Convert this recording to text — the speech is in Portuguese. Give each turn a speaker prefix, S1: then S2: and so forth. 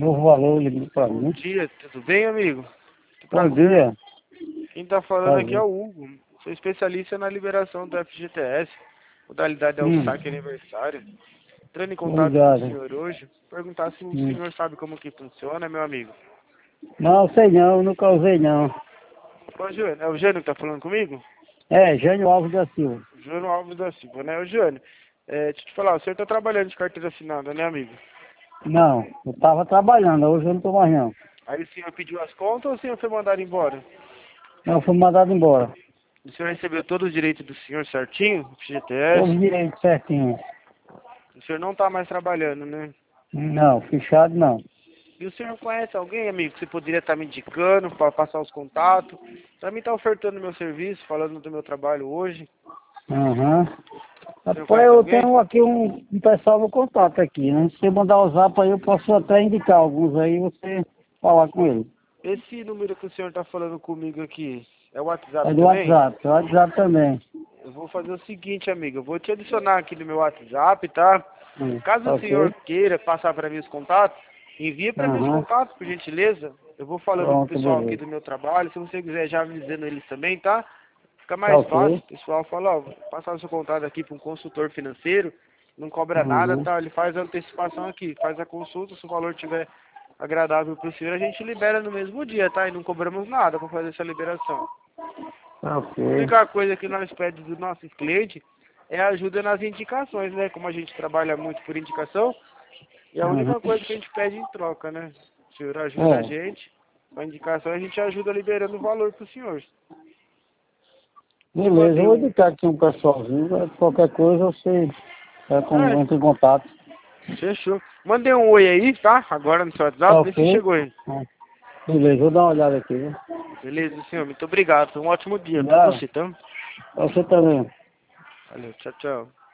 S1: o valor para
S2: Bom
S1: mim.
S2: dia, tudo bem, amigo? Que
S1: Bom
S2: prazer.
S1: dia.
S2: Quem tá falando aqui é
S1: Prazer.
S2: o Hugo. Sou especialista na liberação do FGTS. Modalidade é o
S1: Hum,
S2: saque aniversário. Entrando em contato com o
S1: obrigado.
S2: senhor hoje, perguntar se o
S1: Hum.
S2: senhor sabe como que funciona, meu amigo.
S1: Não, sei não, nunca usei não.
S2: Ô, Jânio, é o Jânio que tá falando comigo?
S1: É, Jânio Alves da Silva.
S2: Jânio Alves da Silva, né? Ô, Jânio, deixa eu te falar, o senhor tá trabalhando de carteira assinada, né, amigo?
S1: Não, eu tava trabalhando, hoje eu não tô mais não.
S2: Aí o senhor pediu as contas ou o senhor foi mandado embora?
S1: Eu fui mandado embora.
S2: O senhor recebeu todo o direito do senhor certinho,
S1: Todos
S2: FGTS?
S1: os direitos certinho.
S2: O senhor não tá mais trabalhando, né?
S1: Não, fechado não.
S2: E o senhor conhece alguém, amigo, que você poderia estar me indicando para passar os contatos? Para mim estar ofertando meu serviço, falando do meu trabalho hoje.
S1: Aham.
S2: O senhor
S1: Rapaz,
S2: conhece
S1: eu
S2: alguém?
S1: tenho aqui um pessoal no contato aqui, né? Se você mandar o zap aí, eu posso até indicar alguns aí, você falar com ele.
S2: Esse número que o senhor está falando comigo aqui, é o WhatsApp
S1: É do
S2: também?
S1: WhatsApp, do WhatsApp também.
S2: Eu vou fazer o seguinte, amigo, eu vou te adicionar aqui no meu WhatsApp, tá? Caso o senhor
S1: Ok.
S2: queira passar para mim os contatos, envia para mim os
S1: Aham.
S2: contatos, por gentileza. Eu vou falando com o
S1: Pronto,
S2: pessoal aqui
S1: beleza.
S2: do meu trabalho, se você quiser já avisando eles também, tá? Fica
S1: Tá
S2: mais fácil.
S1: ok.
S2: O pessoal fala, ó, vou passar o seu contato aqui para um consultor financeiro, não cobra nada,
S1: Uhum.
S2: tá? Ele faz a antecipação aqui, faz a consulta, se o valor tiver agradável para o senhor, a gente libera no mesmo dia, tá? E não cobramos nada para fazer essa liberação.
S1: Tá
S2: A
S1: ok.
S2: única coisa que nós pedimos dos nossos clientes é ajuda nas indicações, né? Como a gente trabalha muito por indicação, e a
S1: Uhum.
S2: única coisa que a gente pede em troca, né? O senhor ajuda a
S1: É,
S2: gente, com a indicação a gente ajuda liberando o valor para o senhor. Te
S1: beleza, eu
S2: mandei
S1: vou
S2: um.
S1: indicar aqui um pessoalzinho, qualquer coisa você
S2: É,
S1: entra em contato.
S2: fechou. Mandei um oi aí, tá? Agora no seu
S1: Tá
S2: WhatsApp, vê se
S1: ok?
S2: chegou aí.
S1: É. Beleza, vou dar uma olhada aqui, viu?
S2: Beleza, senhor. Muito obrigado. Foi um ótimo dia pra
S1: Dá,
S2: você, tá?
S1: você também.
S2: Valeu, tchau, tchau.